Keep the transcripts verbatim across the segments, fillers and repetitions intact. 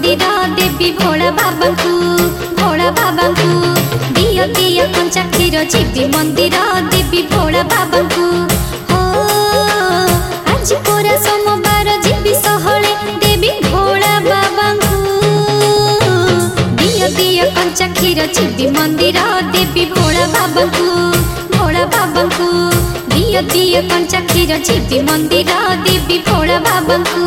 मंदिर देवी भोला बाबा को भोला बाबा को दिया दिया कंचा क्षीर जीवी मंदिर देवी भोला बाबा को हो आज पूरा सोमवार जीवी सहले देवी भोला बाबा को दिया दिया कंचा क्षीर जीवी मंदिर देवी भोला बाबा को भोला बाबा को दिया दिया कंचा क्षीर जीवी मंदिर देवी भोला बाबा को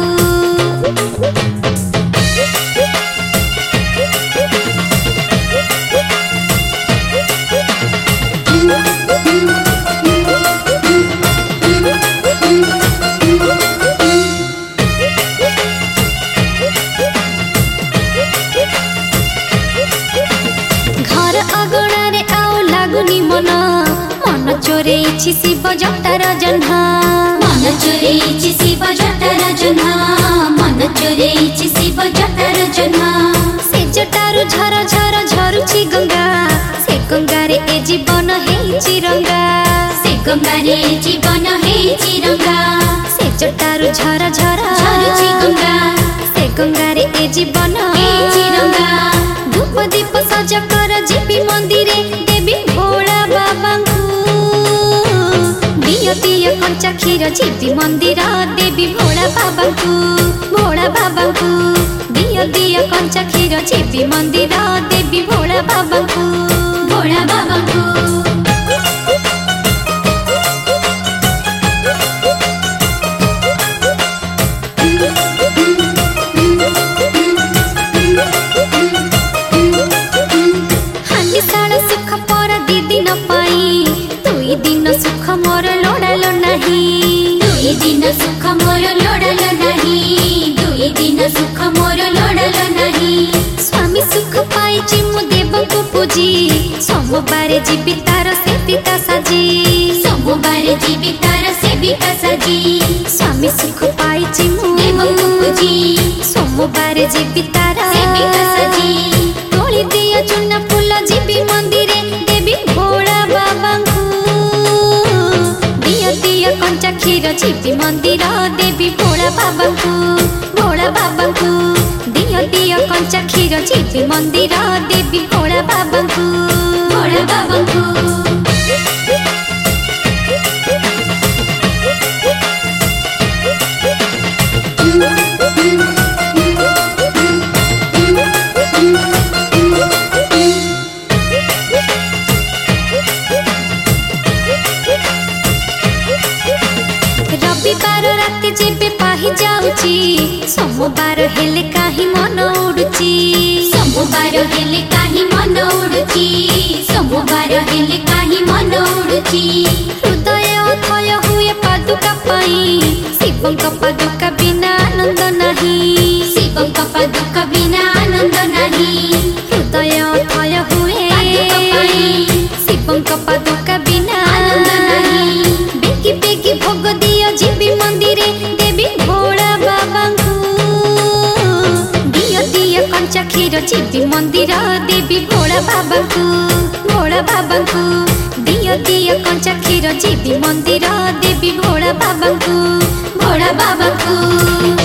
घर अगणारे आओ लागुनी मन मन चोरेछि शिव जटार जन्हा मन चोरेछि शिव जटार जन्हा मन चोरेछि शिव जटार जन्हा से जटारु झर झर झरुछि गंगा से गंगारे ए जीवन हेछि रंगा से गंगारे जीवन हेछि रंगा से जटारु झर झर झरुछि गंगा से गंगारे ए जीवन हेछि रंगा धूप दीप सजा कर जीवी मंदिरे देवी भोला बाबा को दिया दिया कंचा क्षीर जीवी मंदिर देवी भोला बाबा को भोला बाबा को दिया दिया कंचा क्षीर जीवी मंदिर देवी भोला बाबा को भोला बाबा को सुख पर दी दिन पाई दुई दिन सुख मोर लोड़ालो नहीं दुई दिन सुख मोर लोड़ालो नहीं दुई दिन सुख मोर लोड़ालो नहीं स्वामी सुख पाई मु देव को पूजी सोमवार जीवी तार सेविका साजी सोमवार जीवी तार सेविका साजी स्वामी सुख पाई मु देव को पूजी सोमवार जीवी तार सेविका साजी तोली दिया चुना फूल जीवी मंदिरे देवी भोला बाबा को दिया दिया कंचा क्षीर जीवी मंदिर देवी भोला बाबा को भोला बाबा को दिया दिया कंचा क्षीर जीवी मंदिर देवी भोला बाबा को भोला बाबा को रविवार राति जेबे पाही जाउची सोमवार हेले काहे मन उडुची सोमवार हेले काहे मन उडुची सोमवार हेले काहे मन उडुची हृदय अथय हुए पादुका पाई शिवंक पादुका बिना आनंद नहीं शिवंक पादुका बिना आनंद नहीं हृदय अथय हुए पादुका पाई शिवंक पादुका बिना आनंद नहीं बेगी बेगी भोग दिया जीवी मंदिरे देवी भोला बाबा को दिया दिया कंचा क्षीर जीवी मंदिर देवी भोला बाबा को भोला बाबा को दिया दिया कंचा क्षीर जीवी मंदिर देवी भोला बाबा को भोला बाबा को।